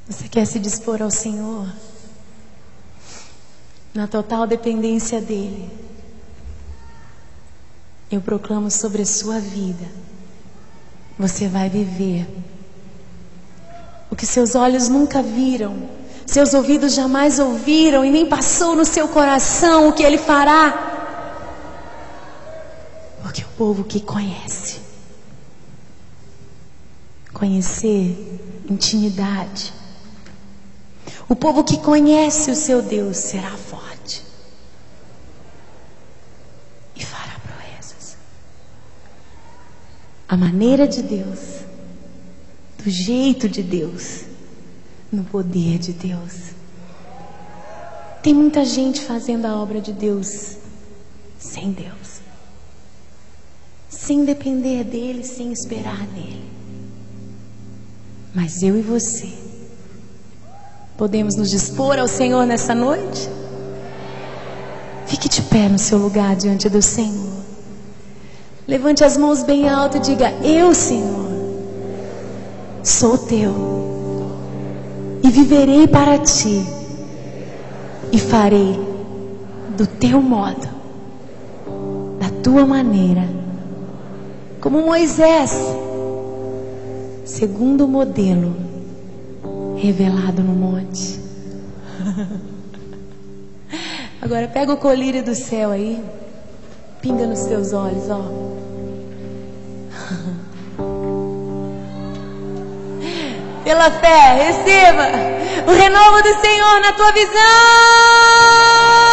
Você quer se dispor ao Senhor? Na total dependência dEle. Eu proclamo sobre a sua vida. Você vai viver o que seus olhos nunca viram, seus ouvidos jamais ouviram e nem passou no seu coração o que Ele fará. Porque o povo que conhece, conhecer intimidade, o povo que conhece o seu Deus será forte e fará proezas. A maneira de Deus, do jeito de Deus, no poder de Deus. Tem muita gente fazendo a obra de Deus sem Deus, sem depender dEle, sem esperar nele. Mas eu e você podemos nos dispor ao Senhor nessa noite? Fique de pé no seu lugar diante do Senhor. Levante as mãos bem alto e diga: eu, Senhor, sou teu e viverei para ti e farei do teu modo, da tua maneira, como Moisés, segundo o modelo revelado no monte. Agora pega o colírio do céu aí, pinga nos seus olhos, ó. Pela fé, receba o renovo do Senhor na tua visão.